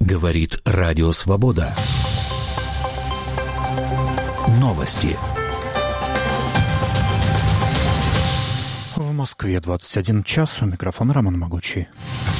Говорит Радио Свобода. Новости. В Москве 21 час. У микрофона Роман Могучий.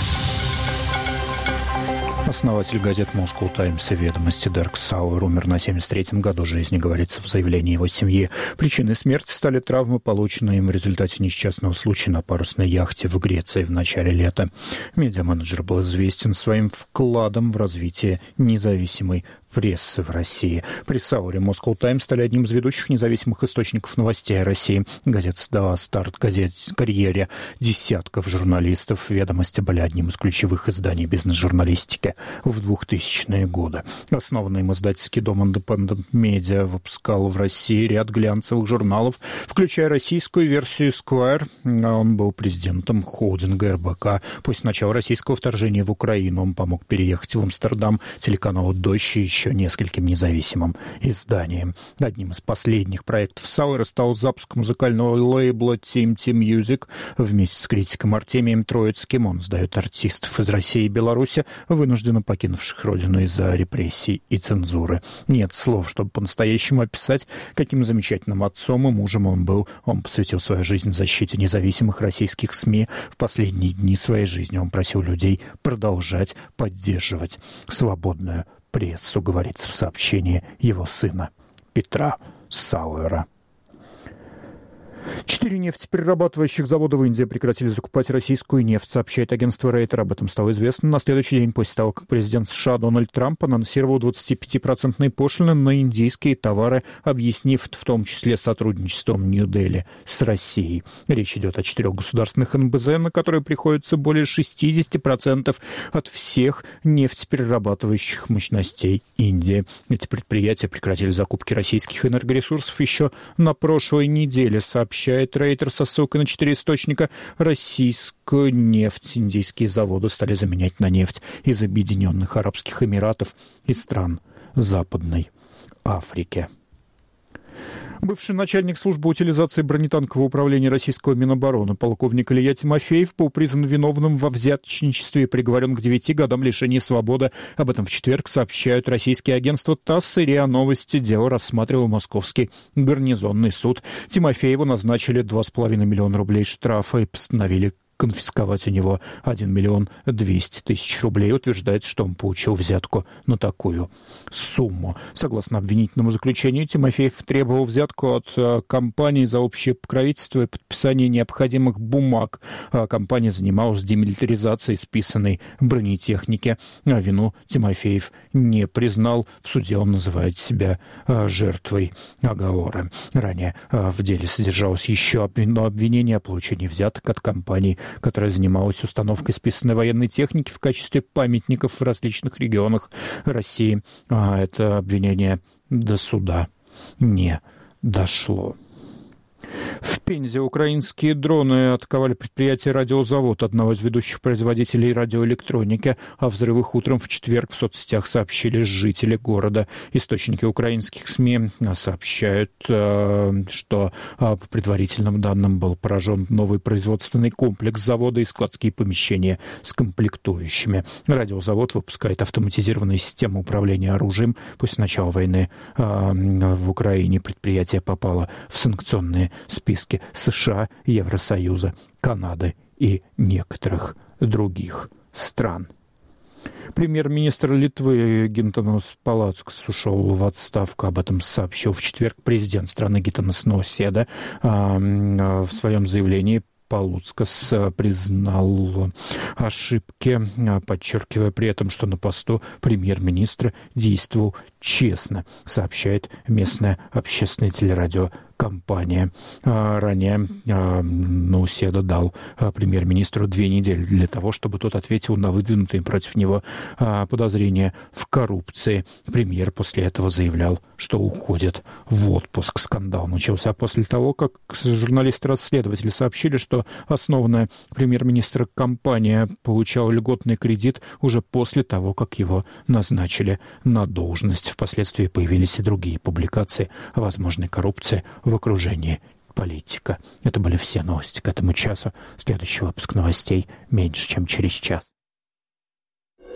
Основатель газет «Moscow Times» и «Ведомости» Дерк Сауэр умер на 73-м году жизни, говорится в заявлении его семьи. Причиной смерти стали травмы, полученные им в результате несчастного случая на парусной яхте в Греции в начале лета. Медиаменеджер был известен своим вкладом в развитие независимой прессы в России. При Сауэре Moscow Times стали одним из ведущих независимых источников новостей о России. Газета дала старт карьере десятков журналистов. «Ведомости» были одним из ключевых изданий бизнес-журналистики в 2000-е годы. Основанный им издательский дом Independent Media выпускал в России ряд глянцевых журналов, включая российскую версию Esquire. Он был президентом холдинга РБК. После начала российского вторжения в Украину он помог переехать в Амстердам телеканалу «Дождь» и еще нескольким независимым изданиям. Одним из последних проектов Сауэра стал запуск музыкального лейбла TMT Music. Вместе с критиком Артемием Троицким он сдает артистов из России и Беларуси, вынужденно покинувших родину из-за репрессий и цензуры. Нет слов, чтобы по-настоящему описать, каким замечательным отцом и мужем он был. Он посвятил свою жизнь защите независимых российских СМИ. В последние дни своей жизни он просил людей продолжать поддерживать свободную прессу, говорится в сообщении его сына Петра Сауэра. 4 нефтеперерабатывающих завода в Индии прекратили закупать российскую нефть, сообщает агентство Рейтер. Об этом стало известно на следующий день после того, как президент США Дональд Трамп анонсировал 25% пошлины на индийские товары, объяснив в том числе сотрудничеством Нью-Дели с Россией. Речь идет о 4 государственных НБЗ, на которые приходится более 60% от всех нефтеперерабатывающих мощностей Индии. Эти предприятия прекратили закупки российских энергоресурсов еще на прошлой неделе, сообщает Рейтер со ссылкой на 4 источника. Российскую нефть индийские заводы стали заменять на нефть из Объединенных Арабских Эмиратов и стран Западной Африки. Бывший начальник службы утилизации бронетанкового управления российского Минобороны полковник Илья Тимофеев был признан виновным во взяточничестве и приговорен к 9 годам лишения свободы. Об этом в четверг сообщают российские агентства ТАСС и РИА Новости. Дело рассматривал Московский гарнизонный суд. Тимофееву назначили 2,5 миллиона рублей штрафа и постановили конфисковать у него 1 миллион 200 тысяч рублей. Утверждается, что он получил взятку на такую сумму. Согласно обвинительному заключению, Тимофеев требовал взятку от компании за общее покровительство и подписание необходимых бумаг. Компания занималась демилитаризацией списанной бронетехники. Вину Тимофеев не признал. В суде он называет себя жертвой оговора. Ранее в деле содержалось еще одно обвинение о получении взяток от компании, которая занималась установкой списанной военной техники в качестве памятников в различных регионах России. Это обвинение до суда не дошло. В Пензе украинские дроны атаковали предприятие «Радиозавод», одного из ведущих производителей радиоэлектроники. О взрывах утром в четверг в соцсетях сообщили жители города. Источники украинских СМИ сообщают, что по предварительным данным был поражен новый производственный комплекс завода и складские помещения с комплектующими. «Радиозавод» выпускает автоматизированные системы управления оружием. После начала войны в Украине предприятие попало в санкционные списки США, Евросоюза, Канады и некоторых других стран. Премьер-министр Литвы Гитанас Палацкс ушел в отставку. Об этом сообщил в четверг президент страны Гитанас Науседа. В своем заявлении Палацкс признал ошибки, подчеркивая при этом, что на посту премьер-министра действовал честно, сообщает местная общественная телерадиокомпания. Ранее Науседа дал премьер-министру 2 недели для того, чтобы тот ответил на выдвинутые против него подозрения в коррупции. Премьер после этого заявлял, что уходит в отпуск. Скандал начался после того, как журналисты-расследователи сообщили, что основанная премьер-министра компания получала льготный кредит уже после того, как его назначили на должность. Впоследствии появились и другие публикации о возможной коррупции в окружении политика. Это были все новости к этому часу. Следующий выпуск новостей меньше, чем через час.